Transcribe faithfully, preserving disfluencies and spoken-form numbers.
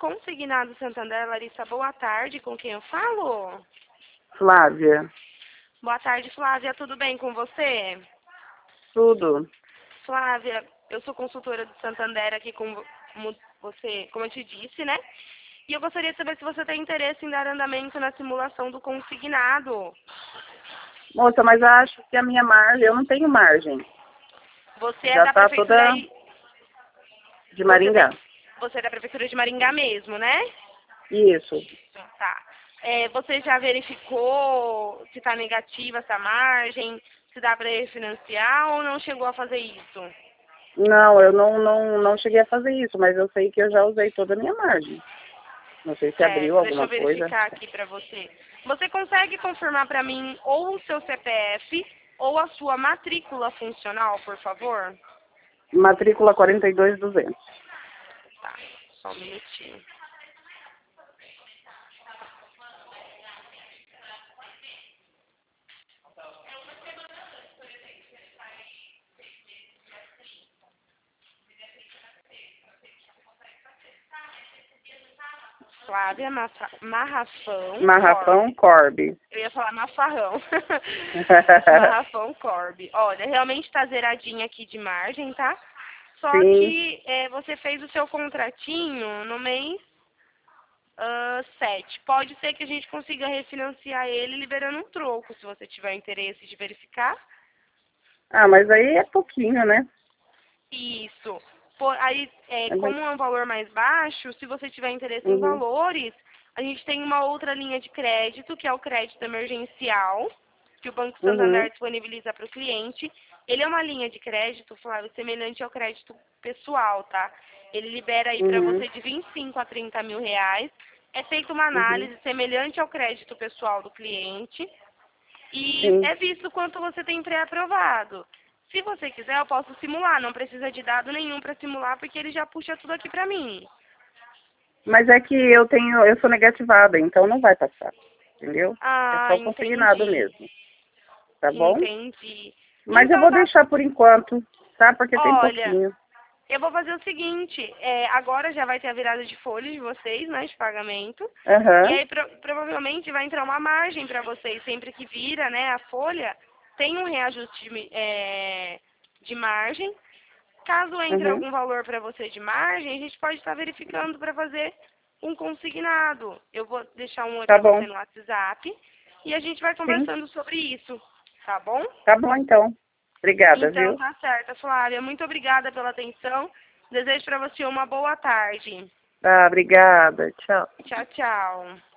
Consignado Santander, Larissa, boa tarde. Com quem eu falo? Flávia. Boa tarde, Flávia. Tudo bem com você? Tudo. Flávia, eu sou consultora do Santander aqui com como você, como eu te disse, né? E eu gostaria de saber se você tem interesse em dar andamento na simulação do consignado. Moça, mas eu acho que a minha margem, eu não tenho margem. Você é Já da tá prefeitura toda aí. de Você, Maringá. tem, você é da prefeitura de Maringá mesmo, né? Isso. Tá. É, você já verificou se está negativa essa margem, se dá para refinanciar ou não chegou a fazer isso? Não, eu não, não, não cheguei a fazer isso, mas eu sei que eu já usei toda a minha margem. Não sei se abriu Certo, deixa alguma eu coisa. verificar aqui para você. Você consegue confirmar para mim ou o seu C P F ou a sua matrícula funcional, por favor? Matrícula quarenta e dois duzentos. Tá, só um minutinho. Flávia Mafa- Marrafão Marrafão Corbe. Corbe. Eu ia falar Mafarrão. Marrafão Corbe. Olha, realmente está zeradinha aqui de margem, tá? Só Sim. que é, você fez o seu contratinho no mês uh, sete. Pode ser que a gente consiga refinanciar ele liberando um troco, se você tiver interesse de verificar. Ah, mas aí é pouquinho, né? Isso. Por, aí, é, É como muito... é um valor mais baixo, se você tiver interesse em Uhum. valores, a gente tem uma outra linha de crédito, que é o crédito emergencial, que o Banco Santander Uhum. disponibiliza para o cliente. Ele é uma linha de crédito, Flávio, semelhante ao crédito pessoal, tá? Ele libera aí para Uhum. você de vinte e cinco a trinta mil reais. É feita uma Uhum. análise semelhante ao crédito pessoal do cliente e Sim. é visto quanto você tem pré-aprovado. Se você quiser, eu posso simular. Não precisa de dado nenhum para simular, porque ele já puxa tudo aqui para mim. Mas é que eu tenho, eu sou negativada, então não vai passar. Entendeu? É Ah, só consignado entendi. mesmo. Tá bom? Entendi. Mas eu Então vou tá. deixar por enquanto, tá? Porque tem Olha, pouquinho. eu vou fazer o seguinte. É, agora já vai ter a virada de folha de vocês, né, de pagamento. E Aham. aí pro- provavelmente vai entrar uma margem para vocês. Sempre que vira, né, a folha, tem um reajuste de, é, de margem. Caso entre Uhum. algum valor para você de margem, a gente pode estar verificando para fazer um consignado. Eu vou deixar um oi Tá para bom. você no WhatsApp e a gente vai Sim. conversando sobre isso, tá bom? Tá bom então. Obrigada, Então viu? tá certo, Flávia. Muito obrigada pela atenção. Desejo para você uma boa tarde. Tá, obrigada. Tchau. Tchau, tchau.